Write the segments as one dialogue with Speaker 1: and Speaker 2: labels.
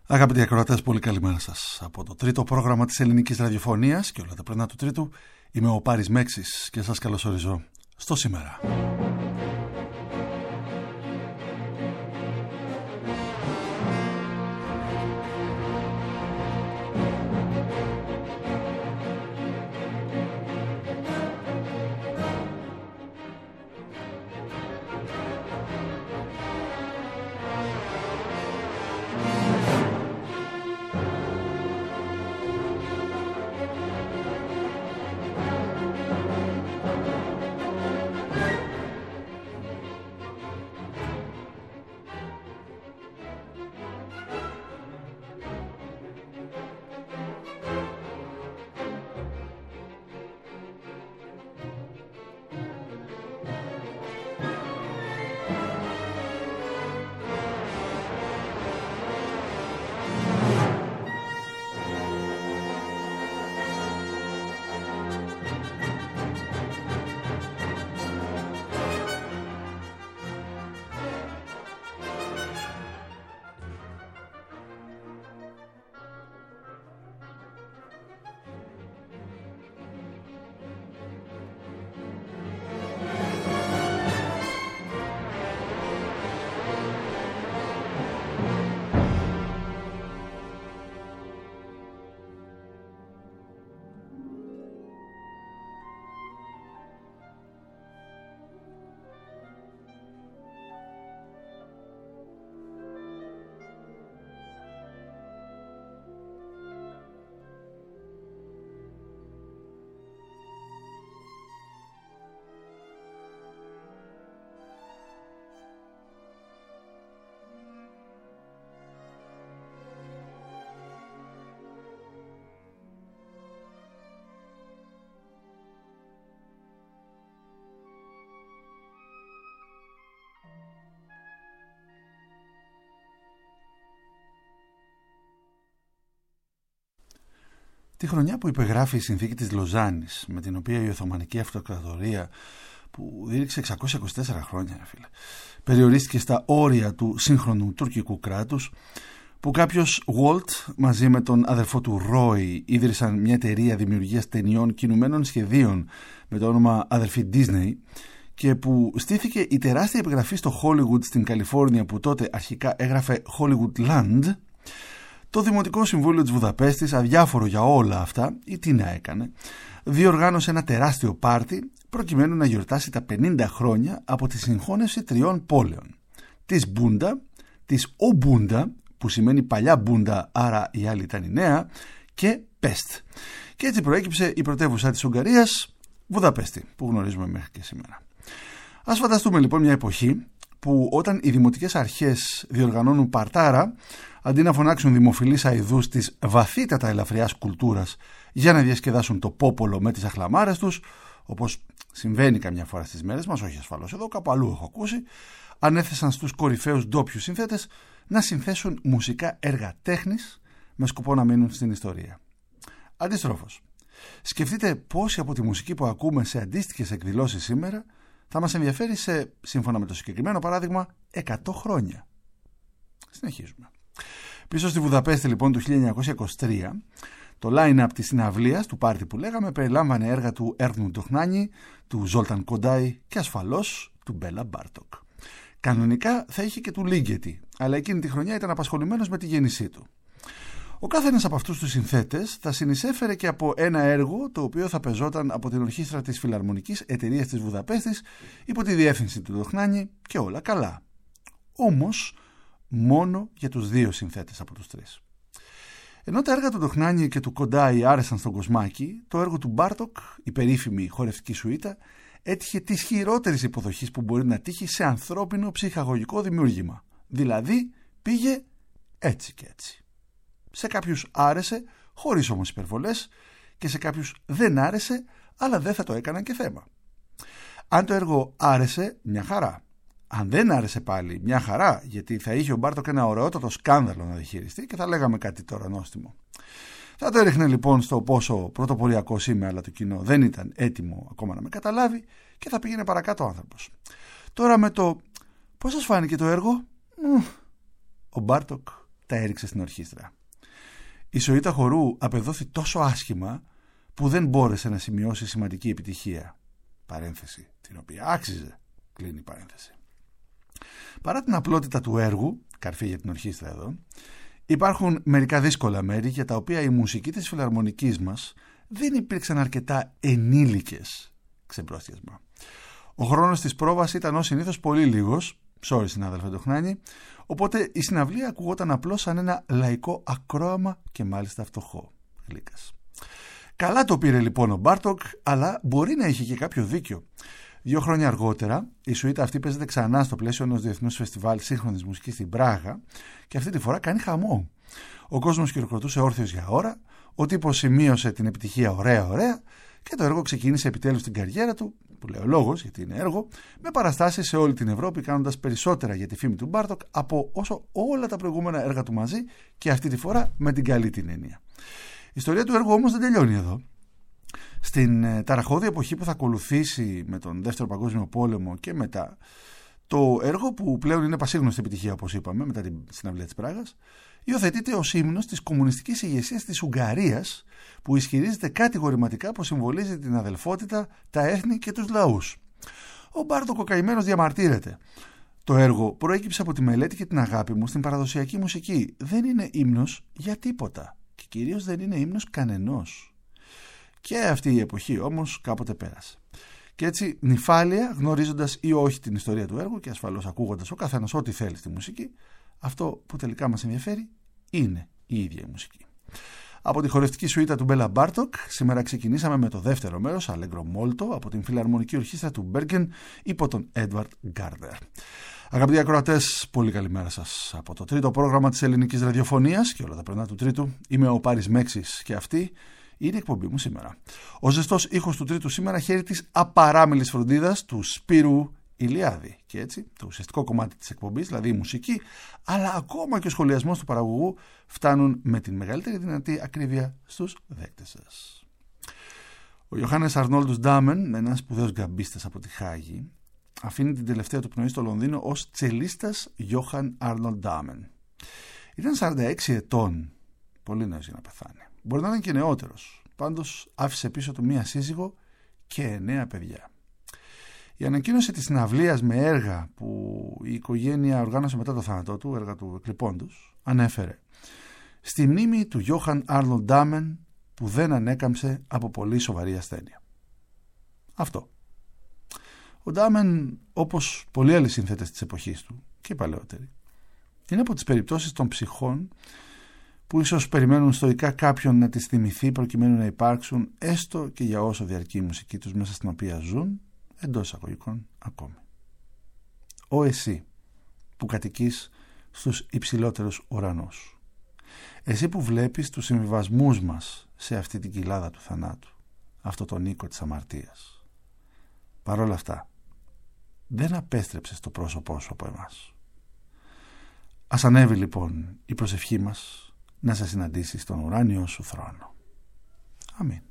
Speaker 1: Αγαπητοί ακροατές, πολύ καλημέρα σας. Από το τρίτο πρόγραμμα της ελληνικής ραδιοφωνίας και όλα τα πρένα του τρίτου, είμαι ο Πάρης Μέξης και σας καλωσορίζω στο σήμερα. Τη χρονιά που υπεγράφει η συνθήκη της Λοζάνης, με την οποία η Οθωμανική Αυτοκρατορία, που δήρυξε 624 χρόνια, περιορίστηκε στα όρια του σύγχρονου τουρκικού κράτους, που κάποιος Walt μαζί με τον αδερφό του Ρόι ίδρυσαν μια εταιρεία δημιουργίας ταινιών κινουμένων σχεδίων με το όνομα αδερφή Disney, και που στήθηκε η τεράστια επιγραφή στο Hollywood στην Καλιφόρνια, που τότε αρχικά έγραφε Hollywoodland. Το Δημοτικό Συμβούλιο της Βουδαπέστης, αδιάφορο για όλα αυτά, ή τι να έκανε, διοργάνωσε ένα τεράστιο πάρτι προκειμένου να γιορτάσει τα 50 χρόνια από τη συγχώνευση τριών πόλεων. Της Μπούντα, της Ομπούντα, που σημαίνει παλιά Μπούντα, άρα η άλλη ήταν η νέα, και Πεστ. Και έτσι προέκυψε η πρωτεύουσα της Ουγγαρίας, Βουδαπέστη, που γνωρίζουμε μέχρι και σήμερα. Ας φανταστούμε λοιπόν μια εποχή που όταν οι δημοτικές αρχές διοργανώνουν παρτάρα, αντί να φωνάξουν δημοφιλείς αηδούς της βαθύτατα ελαφριάς κουλτούρας για να διασκεδάσουν το πόπολο με τις αχλαμάρες τους, όπως συμβαίνει καμιά φορά στις μέρες μας, όχι ασφαλώς εδώ, κάπου αλλού έχω ακούσει, ανέθεσαν στους κορυφαίους ντόπιους συνθέτες να συνθέσουν μουσικά έργα τέχνης με σκοπό να μείνουν στην ιστορία. Αντιστρόφως, σκεφτείτε πόσοι από τη μουσική που ακούμε σε αντίστοιχες εκδηλώσεις σήμερα θα μας ενδιαφέρει σε, σύμφωνα με το συγκεκριμένο παράδειγμα, 100 χρόνια. Συνεχίζουμε. Πίσω στη Βουδαπέστη λοιπόν του 1923, το line-up της συναυλίας, του πάρτι που λέγαμε, περιλάμβανε έργα του Έρνου Ντοχνάνι, του Ζόλταν Κοντάι και ασφαλώς του Μπέλα Μπάρτοκ. Κανονικά θα είχε και του Λίγκετι, αλλά εκείνη τη χρονιά ήταν απασχολημένος με τη γέννησή του. Ο κάθε ένας από αυτούς τους συνθέτες θα συνεισέφερε και από ένα έργο το οποίο θα πεζόταν από την ορχήστρα της Φιλαρμονικής Εταιρείας της Βουδαπέστης υπό τη διεύθυνση του Ντοχνάνι, και όλα καλά. Όμως μόνο για τους δύο συνθέτες από τους τρεις. Ενώ τα έργα του Ντοχνάνι και του Κοντάι άρεσαν στον κοσμάκι, το έργο του Μπάρτοκ, η περίφημη χορευτική σουίτα, έτυχε της χειρότερης υποδοχής που μπορεί να τύχει σε ανθρώπινο ψυχαγωγικό δημιούργημα. Δηλαδή πήγε έτσι και έτσι. Σε κάποιους άρεσε, χωρίς όμως υπερβολές, και σε κάποιους δεν άρεσε, αλλά δεν θα το έκαναν και θέμα. Αν το έργο άρεσε, μια χαρά. Αν δεν άρεσε πάλι, μια χαρά, γιατί θα είχε ο Μπάρτοκ ένα ωραιότατο σκάνδαλο να διαχειριστεί και θα λέγαμε κάτι τώρα νόστιμο. Θα το έριχνε λοιπόν στο πόσο πρωτοποριακό είμαι, αλλά το κοινό δεν ήταν έτοιμο ακόμα να με καταλάβει και θα πήγαινε παρακάτω ο άνθρωπος. Τώρα με το «Πώς σας φάνηκε το έργο?» Ο Μπάρτοκ τα έριξε στην ορχήστρα. Η σουίτα χορού απεδόθη τόσο άσχημα που δεν μπόρεσε να σημειώσει σημαντική επιτυχία. Παρένθεση, την οποία άξιζε. Κλείνει παρένθεση. Παρά την απλότητα του έργου, καρφί για την ορχήστρα εδώ, υπάρχουν μερικά δύσκολα μέρη για τα οποία η μουσική της φιλαρμονικής μας δεν υπήρξαν αρκετά ενήλικες. Ξεμπρόστιασμα. Ο χρόνος της πρόβας ήταν ως συνήθως πολύ λίγος, sorry συνάδελφε Ντοχνάνη, οπότε η συναυλία ακουγόταν απλώς σαν ένα λαϊκό ακρόαμα και μάλιστα φτωχό. Γλύκας. Καλά το πήρε λοιπόν ο Μπάρτοκ, αλλά μπορεί να είχε και κάποιο δίκιο. 2 χρόνια αργότερα, η σουίτα αυτή παίζεται ξανά στο πλαίσιο ενός διεθνούς φεστιβάλ σύγχρονης μουσικής στην Πράγα και αυτή τη φορά κάνει χαμό. Ο κόσμος χειροκροτούσε όρθιος για ώρα, ο τύπος σημείωσε την επιτυχία ωραία και το έργο ξεκίνησε επιτέλους την καριέρα του, που λέει ο λόγος γιατί είναι έργο, με παραστάσεις σε όλη την Ευρώπη, κάνοντας περισσότερα για τη φήμη του Μπάρτοκ από όσο όλα τα προηγούμενα έργα του μαζί και αυτή τη φορά με την καλή την έννοια. Η ιστορία του έργου όμως δεν τελειώνει εδώ. Στην ταραχώδη εποχή που θα ακολουθήσει με τον Δεύτερο Παγκόσμιο Πόλεμο και μετά, το έργο που πλέον είναι πασίγνωστη επιτυχία όπως είπαμε μετά την συναυλία της Πράγας, υιοθετείται ως ύμνος της κομμουνιστικής ηγεσίας της Ουγγαρίας που ισχυρίζεται κατηγορηματικά πως συμβολίζει την αδελφότητα, τα έθνη και τους λαούς. Ο Μπάρτοκ ο καημένος διαμαρτύρεται. Το έργο προέκυψε από τη μελέτη και την αγάπη μου στην παραδοσιακή μουσική. Δεν είναι ύμνος για τίποτα και κυρίως δεν είναι ύμνος κανενός. Και αυτή η εποχή όμως κάποτε πέρασε. Και έτσι νυφάλια, γνωρίζοντας ή όχι την ιστορία του έργου και ασφαλώς ακούγοντας ο καθένας ό,τι θέλει στη μουσική, αυτό που τελικά μας ενδιαφέρει είναι η ίδια η μουσική. Από τη χορευτική σουίτα του Μπέλα Μπάρτοκ, σήμερα ξεκινήσαμε με το δεύτερο μέρος, Αλέγκρο Μόλτο, από την Φιλαρμονική Ορχήστρα του Μπέργκεν υπό τον Έντουαρντ Γκάρντερ. Αγαπητοί ακροατές, πολύ καλημέρα σας από το τρίτο πρόγραμμα της ελληνικής ραδιοφωνίας και όλα τα πρωινά του τρίτου. Είμαι ο Πάρης Μέξης και αυτή είναι η εκπομπή μου σήμερα. Ο ζεστός ήχος του τρίτου σήμερα χέρι της απαράμιλης φροντίδας του Σπύρου Ηλιάδη. Και έτσι το ουσιαστικό κομμάτι της εκπομπής, δηλαδή η μουσική, αλλά ακόμα και ο σχολιασμός του παραγωγού φτάνουν με την μεγαλύτερη δυνατή ακρίβεια στους δέκτες σας. Ο Ιωάννης Αρνόλντους Ντάμεν, ένας σπουδαίος γκαμπίστας από τη Χάγη, αφήνει την τελευταία του πνοή στο Λονδίνο ως τσελίστας Johann Arnold Damen. Ήταν 46 ετών, πολύ νέος για να πεθάνει. Μπορεί να ήταν και νεότερος, πάντως άφησε πίσω του μία σύζυγο και 9 παιδιά. Η ανακοίνωση της συναυλίας με έργα που η οικογένεια οργάνωσε μετά το θάνατό του, έργα του εκλειπώντος, ανέφερε στη μνήμη του Johann Arnold Damen που δεν ανέκαμψε από πολύ σοβαρή ασθένεια. Αυτό. Ο Ντάμεν, όπως πολλοί άλλοι σύνθετες της εποχής του και οι παλαιότεροι, είναι από τις περιπτώσεις των ψυχών που ίσως περιμένουν στοικά κάποιον να τις θυμηθεί προκειμένου να υπάρξουν έστω και για όσο διαρκεί η μουσική τους μέσα στην οποία ζουν, εντός εισαγωγικών ακόμη. Ο εσύ που κατοικείς στους υψηλότερους ουρανούς. Εσύ που βλέπεις τους συμβιβασμούς μας σε αυτή την κοιλάδα του θανάτου, αυτό τον οίκο της αμαρτίας. Παρ' όλα αυτά, δεν απέστρεψες το πρόσωπό σου από εμάς. Ας ανέβει λοιπόν η προσευχή μας να σε συναντήσει στον ουράνιο σου θρόνο. Αμήν.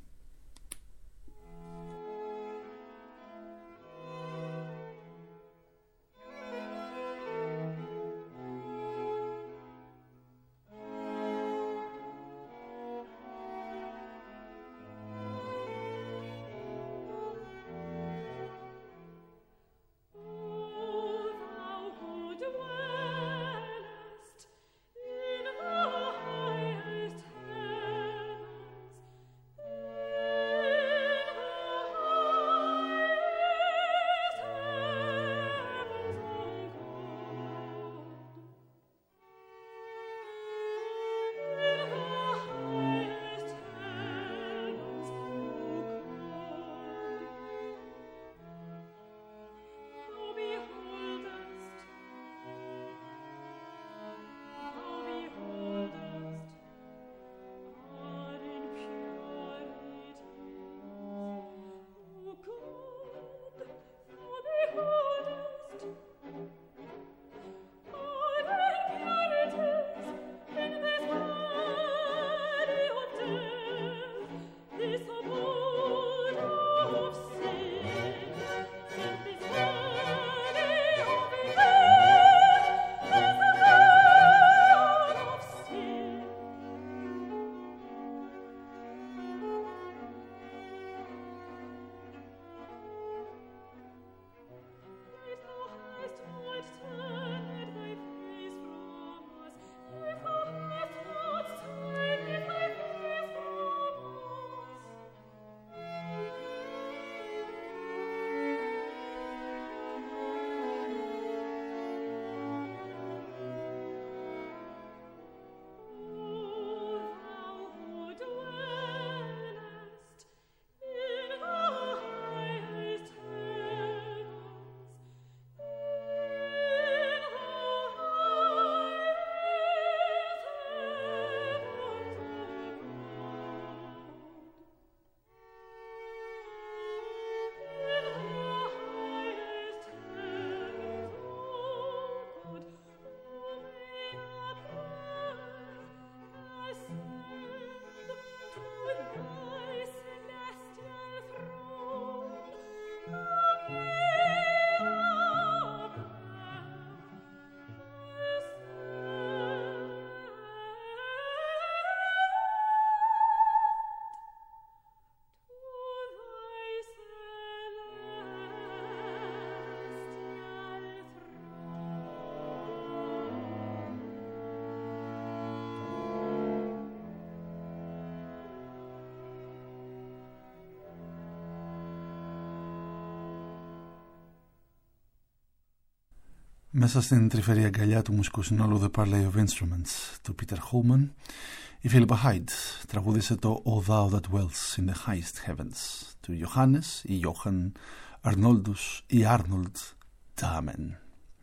Speaker 1: Μέσα στην τρυφερή αγκαλιά του μουσικού συνόλου The Parley of Instruments του Peter Holman, η Philippa Hyde τραγούδισε το O Thou That Dwells in the Highest Heavens του Johannes ή Johann Arnoldus ή Arnold Dahmen.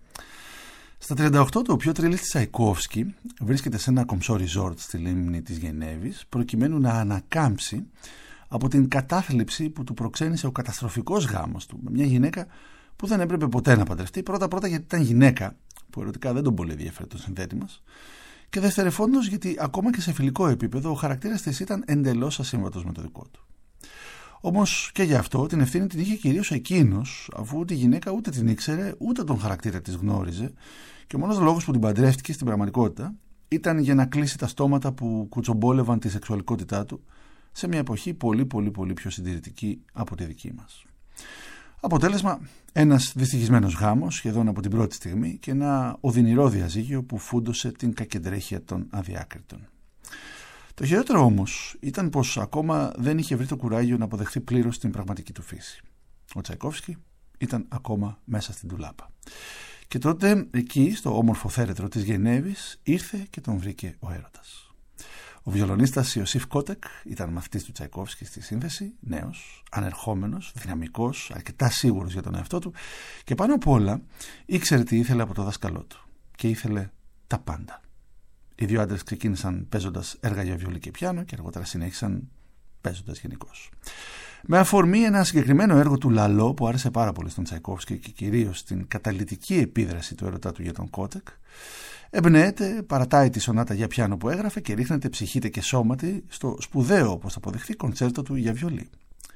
Speaker 1: Στα 38 το πιο τρίλης της Τσαϊκόφσκι βρίσκεται σε ένα κομψό ριζόρτ στη λίμνη της Γενέβης προκειμένου να ανακάμψει από την κατάθλιψη που του προξένησε ο καταστροφικός γάμος του με μια γυναίκα που δεν έπρεπε ποτέ να παντρευτεί, πρώτα γιατί ήταν γυναίκα, που ερωτικά δεν τον πολύ ενδιαφέρει το συνθέτη μας, και δευτερεφόντως γιατί ακόμα και σε φιλικό επίπεδο ο χαρακτήρας της ήταν εντελώς ασύμβατος με το δικό του. Όμως και γι' αυτό την ευθύνη την είχε κυρίως εκείνος, αφού τη γυναίκα ούτε την ήξερε ούτε τον χαρακτήρα της γνώριζε, και ο μόνος λόγος που την παντρεύτηκε στην πραγματικότητα ήταν για να κλείσει τα στόματα που κουτσομπόλευαν τη σεξουαλικότητά του σε μια εποχή πολύ πιο συντηρητική από τη δική μας. Αποτέλεσμα, ένας δυστυχισμένος γάμος σχεδόν από την πρώτη στιγμή και ένα οδυνηρό διαζύγιο που φούντωσε την κακεντρέχεια των αδιάκριτων. Το χειρότερο όμως ήταν πως ακόμα δεν είχε βρει το κουράγιο να αποδεχθεί πλήρως την πραγματική του φύση. Ο Τσαϊκόφσκι ήταν ακόμα μέσα στην ντουλάπα. Και τότε εκεί, στο όμορφο θέρετρο της Γενέβης, ήρθε και τον βρήκε ο έρωτας. Ο βιολονίστας Ιωσήφ Κότεκ ήταν μαθητής του Τσαϊκόφσκι στη σύνθεση, νέος, ανερχόμενος, δυναμικός, αρκετά σίγουρος για τον εαυτό του και πάνω απ' όλα ήξερε τι ήθελε από το δάσκαλό του και ήθελε τα πάντα. Οι δύο άντρες ξεκίνησαν παίζοντας έργα για βιολί και πιάνο και αργότερα συνέχισαν παίζοντας γενικώς. Με αφορμή ένα συγκεκριμένο έργο του Λαλό που άρεσε πάρα πολύ στον Τσαϊκόφσκι και κυρίως την καταλυτική επίδραση του έρωτά του για τον Κότεκ, εμπνέεται, παρατάει τη σονάτα για πιάνο που έγραφε και ρίχνεται ψυχήτε και σώματι στο σπουδαίο, όπως θα αποδειχθεί, κοντσέρτο του για βιολί.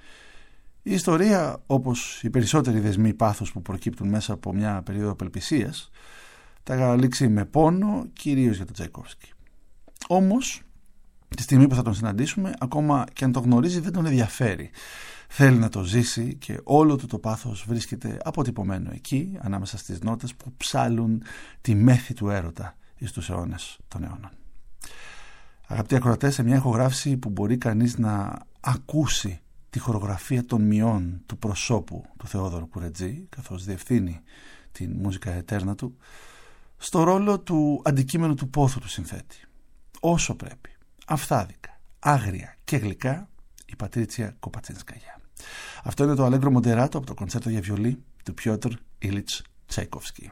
Speaker 1: Η ιστορία, όπως οι περισσότεροι δεσμοί πάθους που προκύπτουν μέσα από μια περίοδο απελπισίας, τα καταλήξει με πόνο, κυρίως για τον Τσαϊκόφσκι. Όμως, τη στιγμή που θα τον συναντήσουμε, ακόμα και αν το γνωρίζει, δεν τον ενδιαφέρει. Θέλει να το ζήσει και όλο του το πάθος βρίσκεται αποτυπωμένο εκεί, ανάμεσα στις νότες που ψάλουν τη μέθη του έρωτα εις τους αιώνες των αιώνων. Αγαπητοί ακροατές, σε μια ηχογράφηση που μπορεί κανείς να ακούσει τη χορογραφία των μειών του προσώπου του Θεόδωρου Κουρετζή, καθώς διευθύνει την μουσικά ετέρνα του, στο ρόλο του αντικείμενου του πόθου του συνθέτη. Όσο πρέπει, αφθάδικα, άγρια και γλυκά, η Πατρίτσια Κοπατσίνσκαγια. Αυτό είναι το Allegro Moderato από το κοντσέρτο για βιολί του Πιότρ Ήλιτς Τσαϊκόφσκι.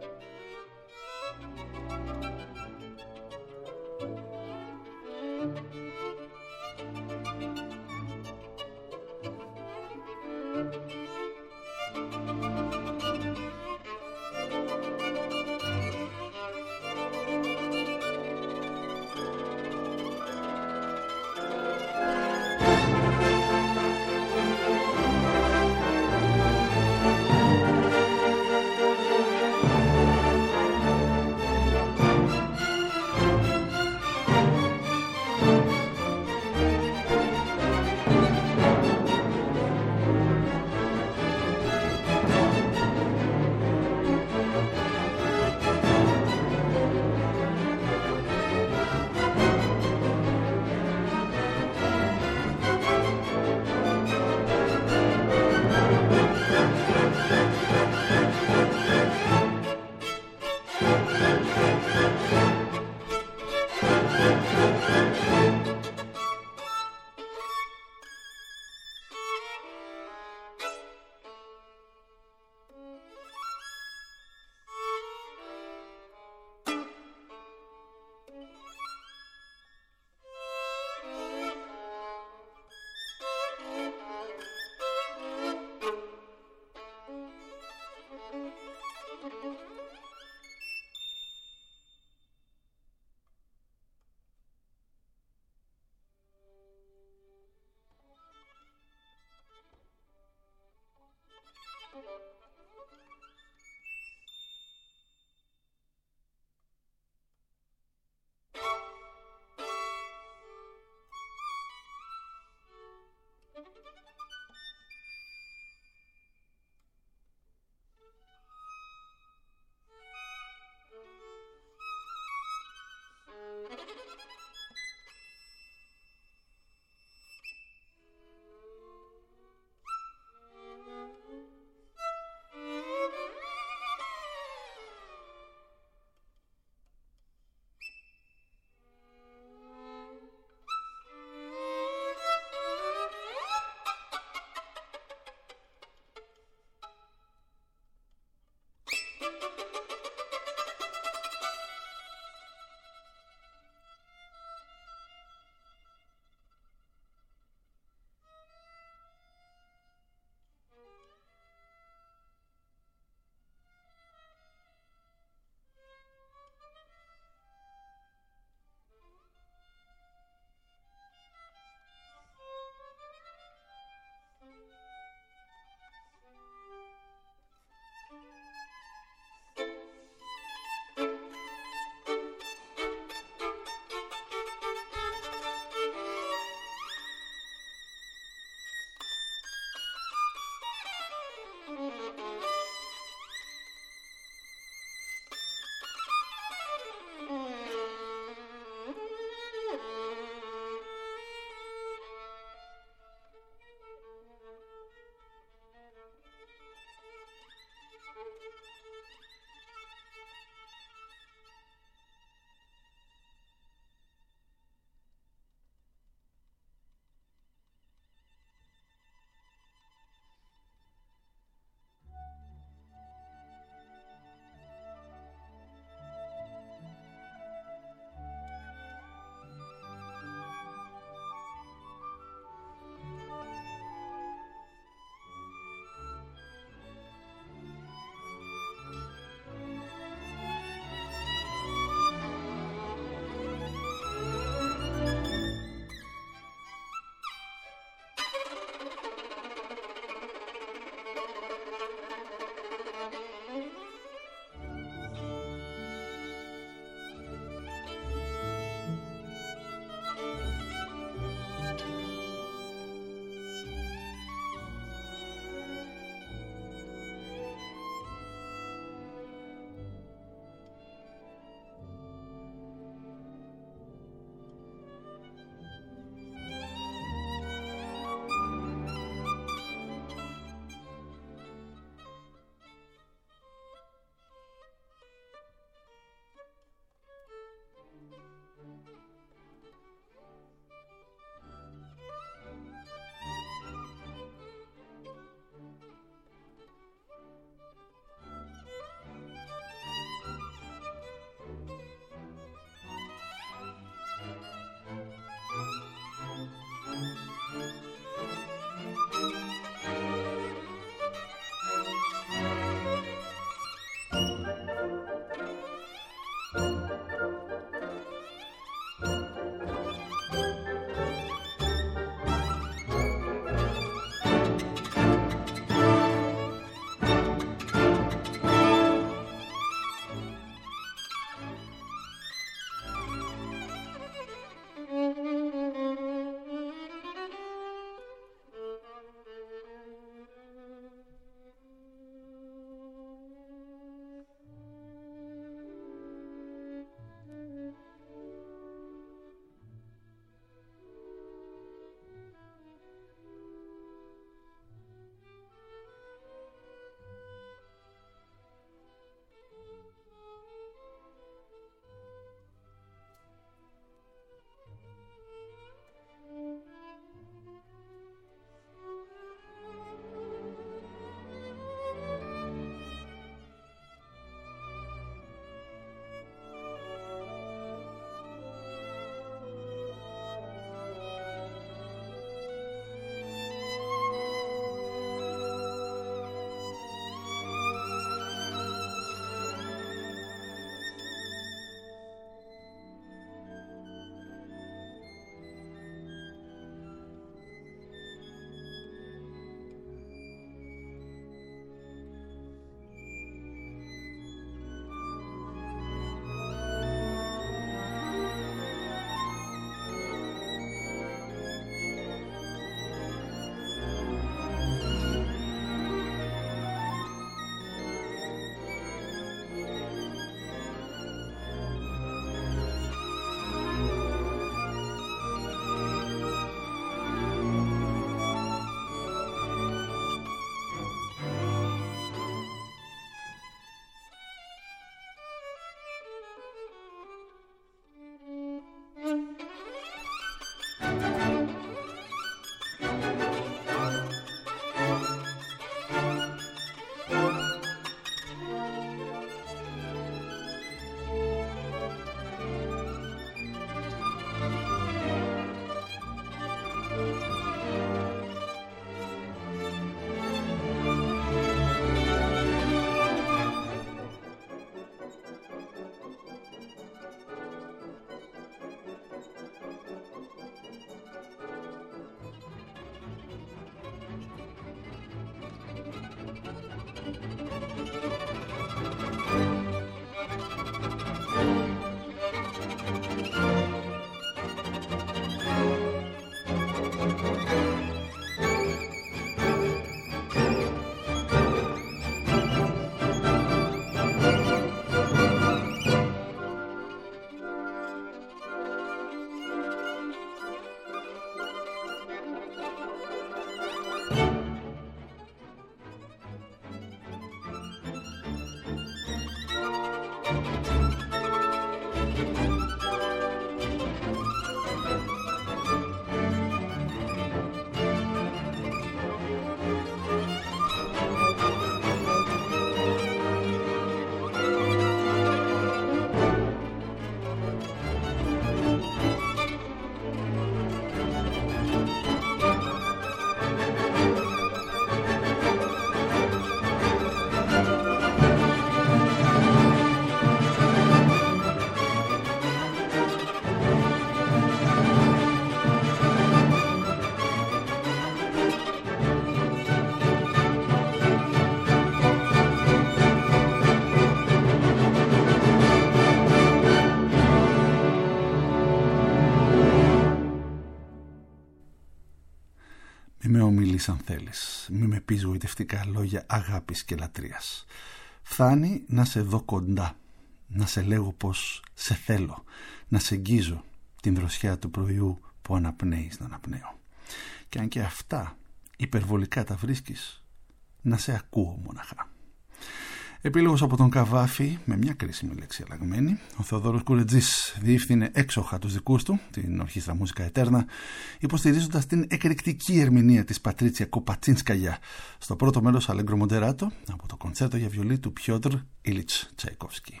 Speaker 1: θέλεις αν θέλεις. Μη με πεις γοητευτικά λόγια αγάπης και λατρείας. Φθάνει να σε δω κοντά, να σε λέγω πως σε θέλω, να σε αγγίζω την δροσιά του πρωιού που αναπνέεις να αναπνέω. Και αν και αυτά υπερβολικά τα βρίσκεις, να σε ακούω μοναχά. Επίλογος από τον Καβάφη, με μια κρίσιμη λέξη αλλαγμένη. Ο Θεοδόρος Κουρετζής διεύθυνε έξοχα τους δικούς του, την Ορχήστρα Μούσικα Ετέρνα, υποστηρίζοντας την εκρηκτική ερμηνεία της Πατρίτσια Κοπατσίνσκαγια στο πρώτο μέρος Αλέγκρο Μοντεράτο από το κοντσέρτο για βιολί του Πιότρ Ιλιτς Τσαϊκόφσκι.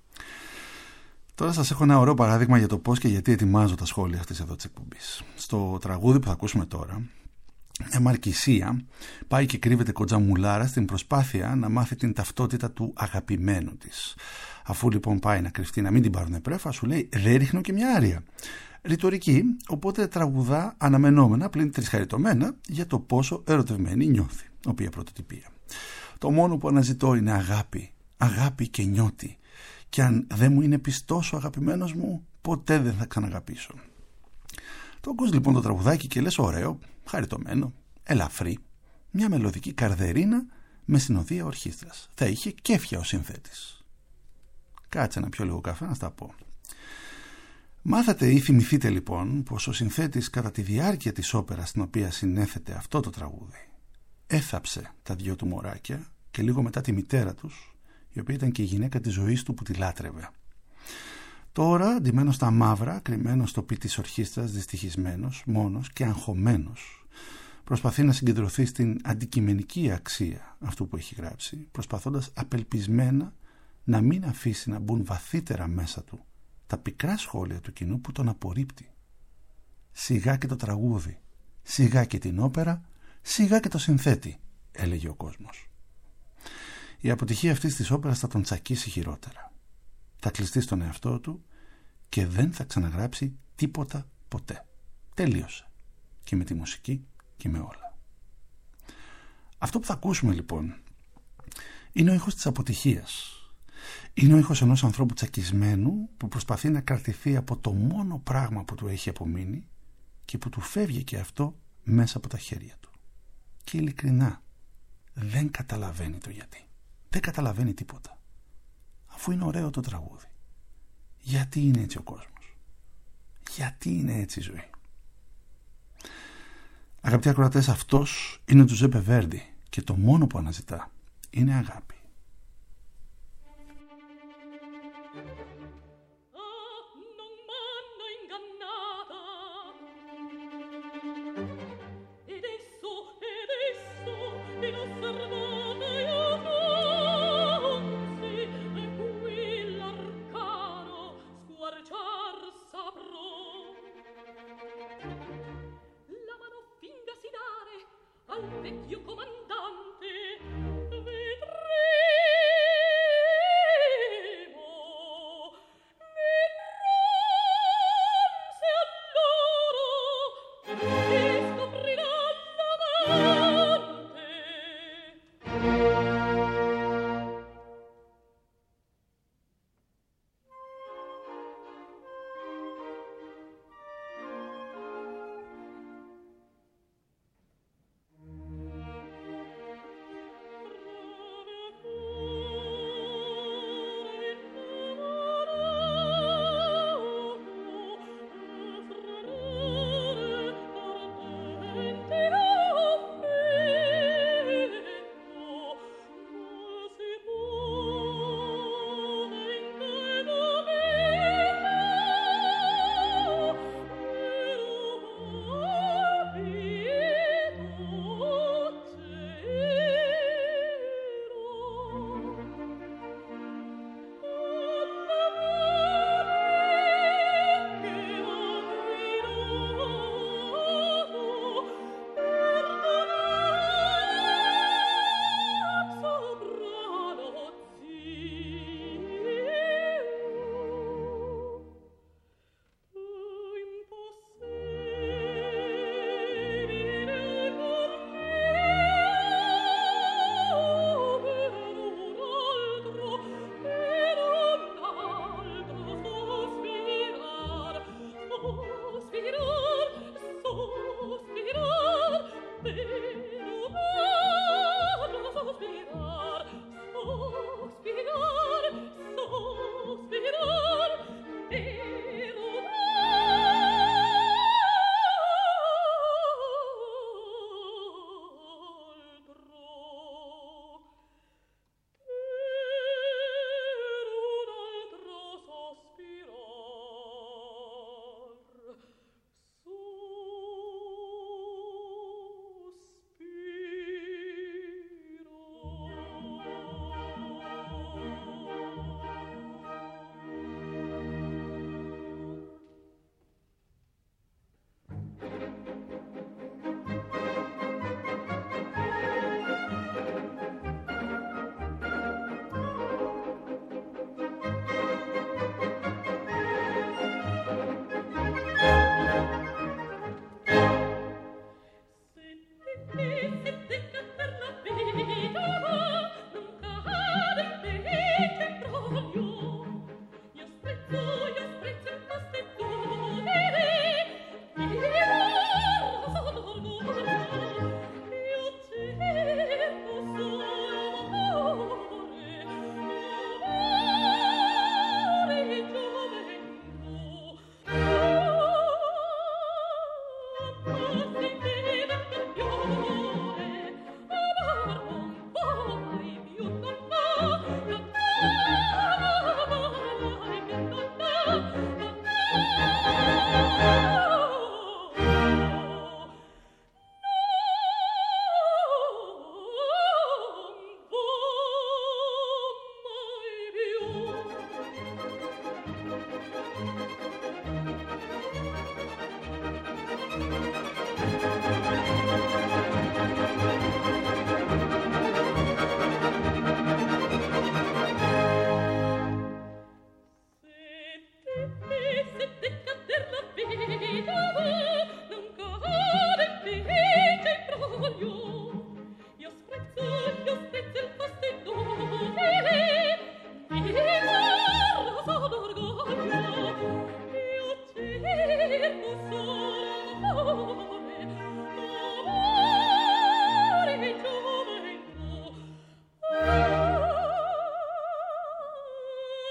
Speaker 1: Τώρα σας έχω ένα ωραίο παράδειγμα για το πώς και γιατί ετοιμάζω τα σχόλια αυτής εδώ της εκπομπής. Στο τραγούδι που θα ακούσουμε τώρα, μια Μαρκησία πάει και κρύβεται κοντζαμουλάρα στην προσπάθεια να μάθει την ταυτότητα του αγαπημένου της. Αφού λοιπόν πάει να κρυφτεί να μην την πάρουν πρέφα, σου λέει δεν ρίχνω και μια άρια. Ρητορική, οπότε τραγουδά αναμενόμενα πλην τρισχαριτωμένα για το πόσο ερωτευμένη νιώθει, οποία πρωτοτυπία. Το μόνο που αναζητώ είναι αγάπη, αγάπη και νιώτη. Και αν δεν μου είναι πιστός ο αγαπημένος μου, ποτέ δεν θα ξαναγαπήσω. Το ακούς λοιπόν το τραγουδάκι και λες ωραίο, χαριτωμένο, ελαφρύ, μια μελωδική καρδερίνα με συνοδεία ορχήστρας. Θα είχε κέφια ο συνθέτης. Κάτσε να πιω λίγο καφέ να στα πω. Μάθατε ή θυμηθείτε λοιπόν πως ο συνθέτης κατά τη διάρκεια της όπερας στην οποία συνέθετε αυτό το τραγούδι έθαψε τα δυο του μωράκια και λίγο μετά τη μητέρα τους, η οποία ήταν και η γυναίκα της ζωής του που τη λάτρευε. Τώρα, ντυμένος στα μαύρα, κρυμμένος στο πι της ορχήστρας, δυστυχισμένος, μόνος και αγχωμένος, προσπαθεί να συγκεντρωθεί στην αντικειμενική αξία αυτού που έχει γράψει, προσπαθώντας απελπισμένα να μην αφήσει να μπουν βαθύτερα μέσα του τα πικρά σχόλια του κοινού που τον απορρίπτει. Σιγά και το τραγούδι, σιγά και την όπερα, σιγά και το συνθέτη, έλεγε ο κόσμος. Η αποτυχία αυτής της όπερας θα τον τσακίσει χειρότερα. Θα κλειστεί στον εαυτό του και δεν θα ξαναγράψει τίποτα ποτέ. Τελείωσε. Και με τη μουσική και με όλα. Αυτό που θα ακούσουμε λοιπόν είναι ο ήχος της αποτυχίας. Είναι ο ήχος ενός ανθρώπου τσακισμένου που προσπαθεί να κρατηθεί από το μόνο πράγμα που του έχει απομείνει και που του φεύγει και αυτό μέσα από τα χέρια του. Και ειλικρινά δεν καταλαβαίνει το γιατί. Δεν καταλαβαίνει τίποτα. Αφού είναι ωραίο το τραγούδι. Γιατί είναι έτσι ο κόσμος? Γιατί είναι έτσι η ζωή? Αγαπητοί ακροατές, αυτός είναι ο Τζουζέπε Βέρντι και το μόνο που αναζητά είναι αγάπη.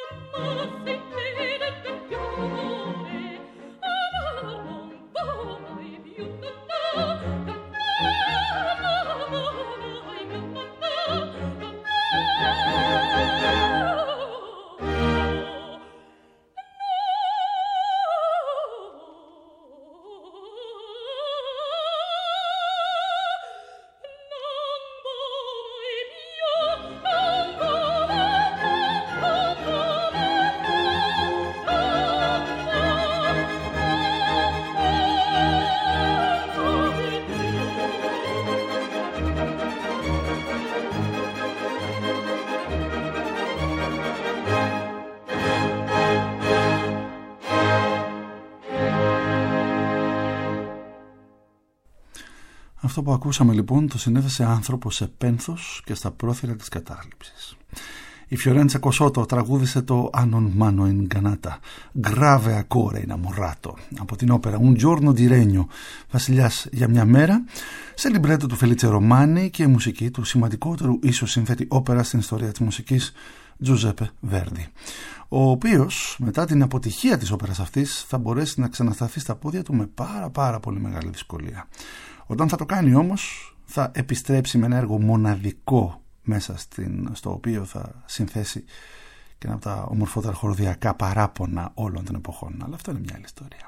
Speaker 1: Αυτό που ακούσαμε λοιπόν το συνέθεσε άνθρωπος σε πένθος και στα πρόθυρα της κατάληψης. Η Φιωρέντσα Κοσότο τραγούδισε το «Non mano ingannata, grave ancora innamorato» από την όπερα «Un giorno di regno», βασιλιάς για μια μέρα, σε λιμπρέτο του Φελίτσε Ρωμάνι και μουσική του σημαντικότερου ίσως συνθέτη όπερα στην ιστορία της μουσικής, Τζουζέπε Βέρντι, ο οποίος μετά την αποτυχία της όπερας αυτής θα μπορέσει να ξανασταθεί στα πόδια του με πάρα πολύ μεγάλη δυσκολία. Όταν θα το κάνει όμως θα επιστρέψει με ένα έργο μοναδικό μέσα στο οποίο θα συνθέσει και ένα από τα ομορφότερα χοροδιακά παράπονα όλων των εποχών. Αλλά αυτό είναι μια άλλη ιστορία.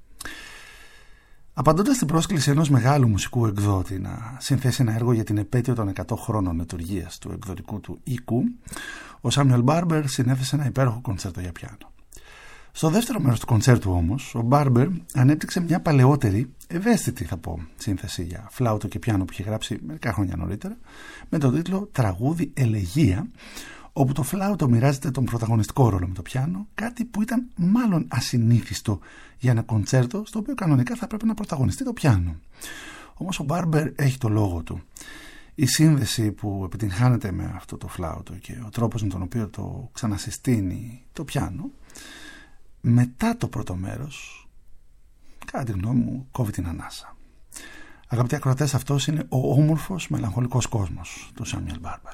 Speaker 1: Απαντώντας στην πρόσκληση ενός μεγάλου μουσικού εκδότη να συνθέσει ένα έργο για την επέτειο των 100 χρόνων λειτουργίας του εκδοτικού του οίκου, ο Σάμιουελ Μπάρμπερ συνέθεσε ένα υπέροχο κοντσέρτο για πιάνο. Στο δεύτερο μέρος του κοντσέρτου όμως, ο Μπάρμπερ ανέπτυξε μια παλαιότερη, ευαίσθητη θα πω, σύνθεση για φλάουτο και πιάνο που είχε γράψει μερικά χρόνια νωρίτερα, με τον τίτλο «Τραγούδι Ελεγία», όπου το φλάουτο μοιράζεται τον πρωταγωνιστικό ρόλο με το πιάνο, κάτι που ήταν μάλλον ασυνήθιστο για ένα κοντσέρτο στο οποίο κανονικά θα πρέπει να πρωταγωνιστεί το πιάνο. Όμως ο Μπάρμπερ έχει το λόγο του. Η σύνδεση που επιτυγχάνεται με αυτό το φλάουτο και ο τρόπος με τον οποίο το ξανασυστήνει το πιάνο, μετά το πρώτο μέρος, κατά τη γνώμη μου, κόβει την ανάσα. Αγαπητοί ακροατές, αυτός είναι ο όμορφος μελαγχολικός κόσμος του Σάμιουελ Μπάρμπερ.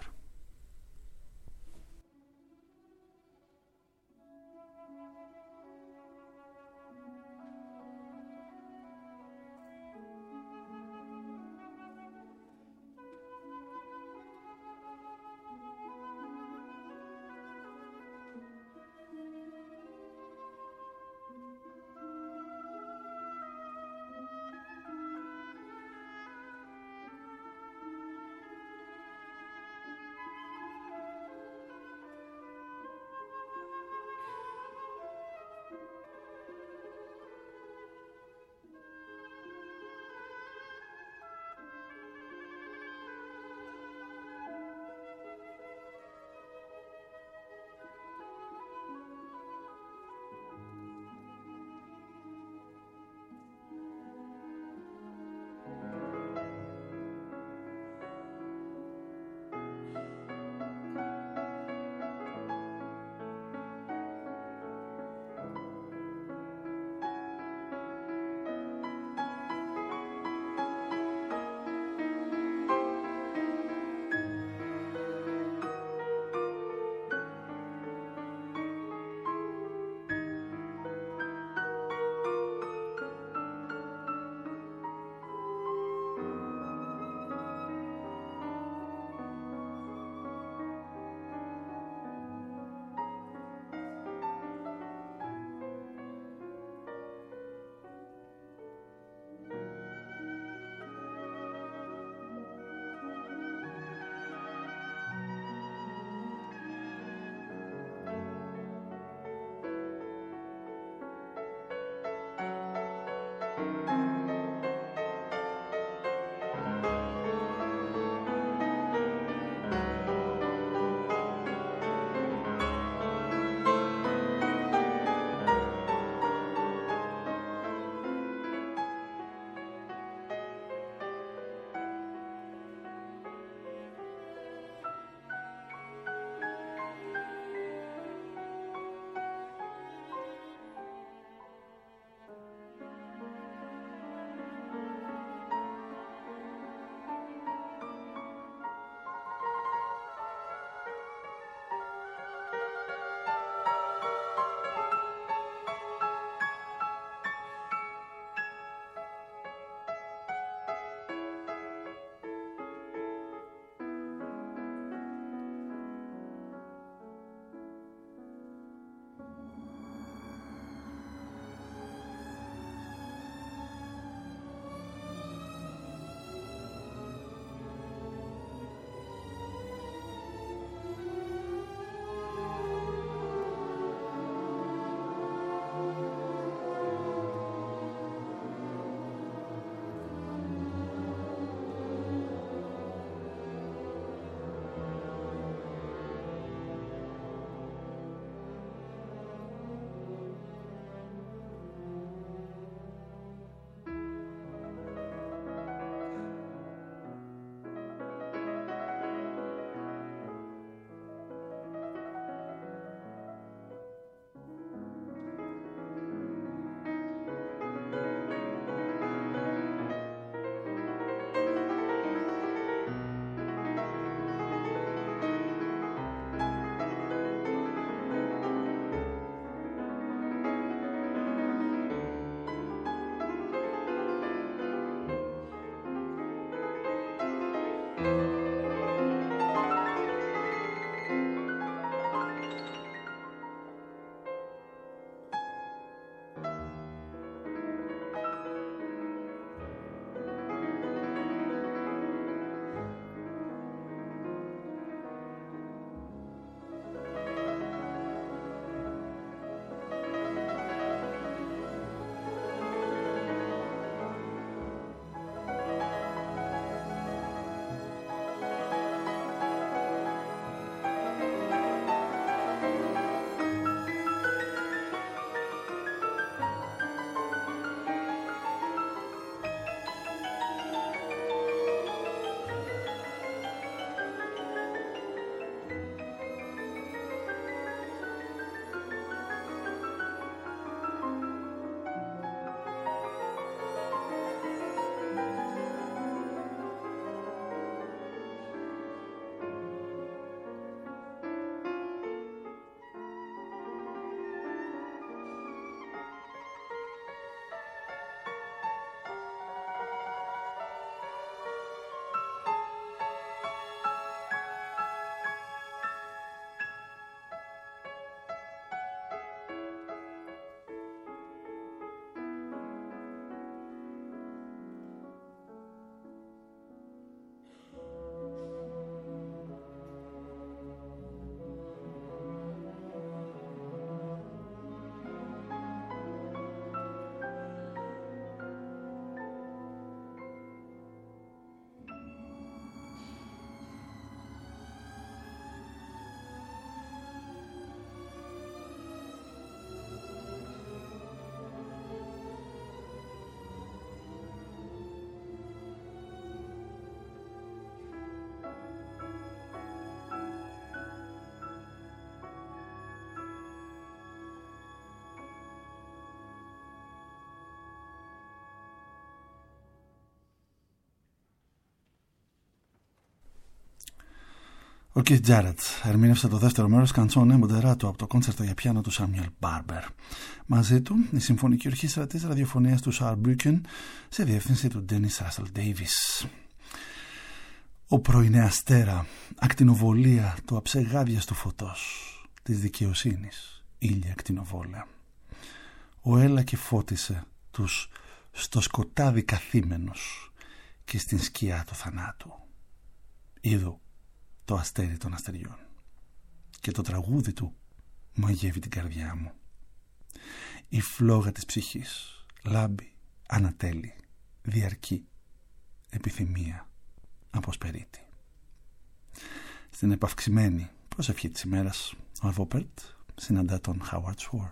Speaker 1: Ο Keith Jarrett ερμήνευσε το δεύτερο μέρος Canzone Moderato από το κόντσερτο για πιάνο του Samuel Barber. Μαζί του η συμφωνική ορχήστρα της ραδιοφωνίας του Saarbrücken σε διεύθυνση του Dennis Russell Davis. Ο πρωινέ αστέρα, ακτινοβολία του αψεγάδιαστου φωτός, της δικαιοσύνης, ήλια ακτινοβόλαια. Ο έλα και φώτισε τους στο σκοτάδι καθήμενους και στην σκιά του θανάτου. Είδω το αστέρι των αστεριών και το τραγούδι του μαγεύει την καρδιά μου. Η φλόγα της ψυχής λάμπει, ανατέλει, διαρκεί, επιθυμία αποσπερίτη. Στην επαυξημένη προσευχή της ημέρας ο Αρβόπερτ συναντά τον Howard Shore.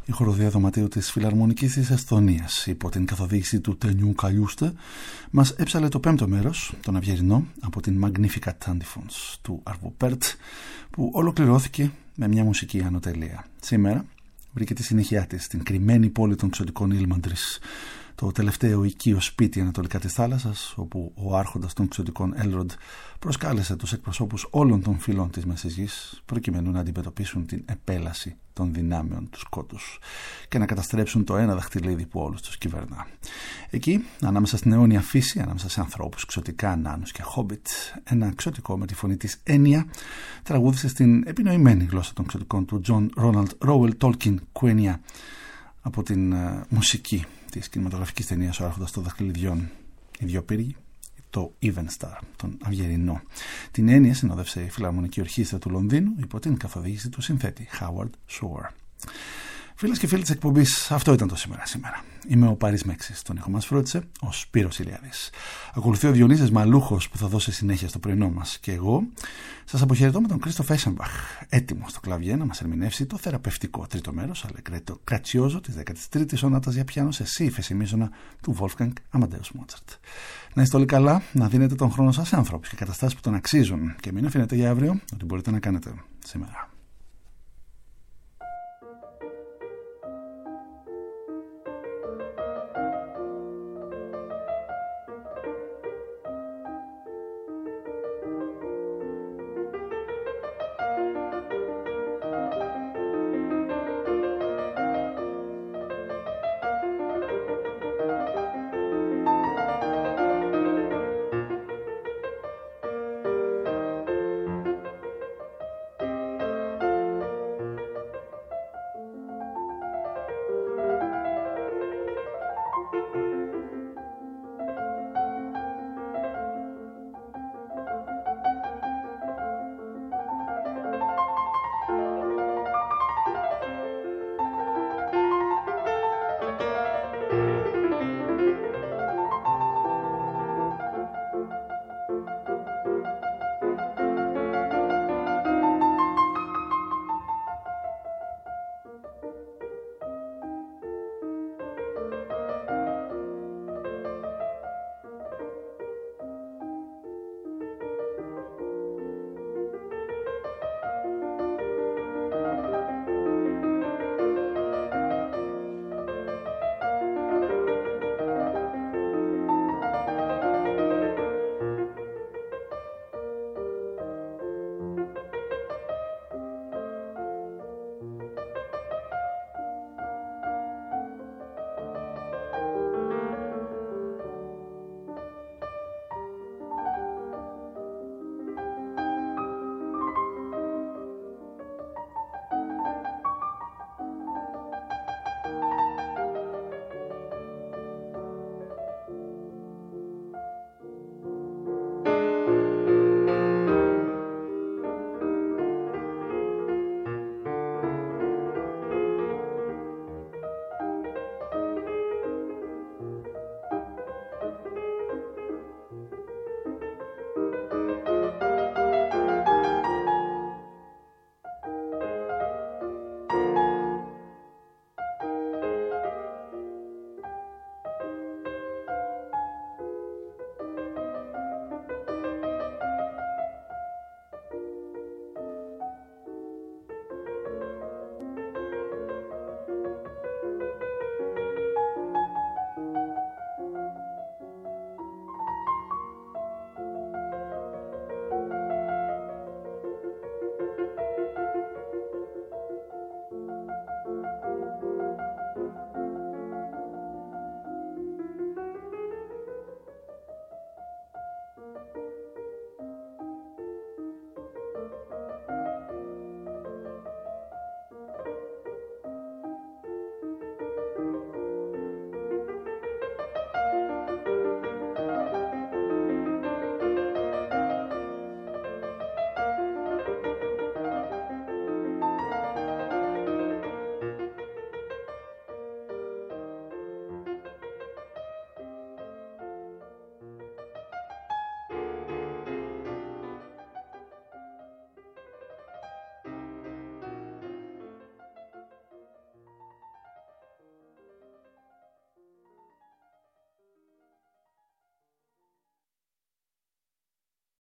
Speaker 1: η χοροδία δωματίου της Φιλαρμονικής της Εσθονίας υπό την καθοδήγηση του Τενιού Καλιούστε μας έψαλε το πέμπτο μέρος, τον Αυγερινό, από την Magnificat Antiphons του Arvo Pärt, που ολοκληρώθηκε με μια μουσική ανωτελεία. Σήμερα βρήκε τη συνέχεια της στην κρυμμένη πόλη των Ξωτικών Ήλμαντρης, το τελευταίο οικείο σπίτι ανατολικά της θάλασσας, όπου ο άρχοντας των Ξωτικών Έλροντ προσκάλεσε τους εκπροσώπους όλων των φυλών της Μέσης Γης προκειμένου να αντιμετωπίσουν την επέλαση των δυνάμεων του σκότους και να καταστρέψουν το ένα δαχτυλίδι που όλους τους κυβερνά. Εκεί, ανάμεσα στην αιώνια φύση, ανάμεσα σε ανθρώπους, ξωτικά, νάνους και χόμπιτ, ένα ξωτικό με τη φωνή της Έννοια τραγούδισε στην επινοημένη γλώσσα των ξωτικών του John Ronald Rowell Tolkien Quenya από την μουσική της κινηματογραφικής ταινίας «Ο Άρχοντας των Δαχτυλιδιών», οι δυο πύργοι, το Evenstar, τον Αυγερινό. Την έννοια συνόδευσε η Φιλαρμονική Ορχήστρα του Λονδίνου υπό την καθοδήγηση του συνθέτη Howard Shore. Φίλες και φίλοι της εκπομπής, αυτό ήταν το σήμερα. Είμαι ο Πάρης Μέξης. Τον ήχο μας φρόντισε ο Σπύρος Ηλιάδης. Ακολουθεί ο Διονύσης Μαλούχος που θα δώσει συνέχεια στο πρωινό μας. Και εγώ σας αποχαιρετώ με τον Κρίστοφ Έσενμπαχ, έτοιμο στο κλαβιέ να μας ερμηνεύσει το θεραπευτικό τρίτο μέρος, Αλlegretto Grazioso της 13ης σονάτας για πιάνο σε σι φεσιμίζωνα του Wolfgang Amadeus Mozart. Να είστε όλοι καλά, να δίνετε τον χρόνο σας σε ανθρώπους και καταστάσεις που τον αξίζουν και μην αφήνετε για αύριο ότι μπορείτε να κάνετε σήμερα.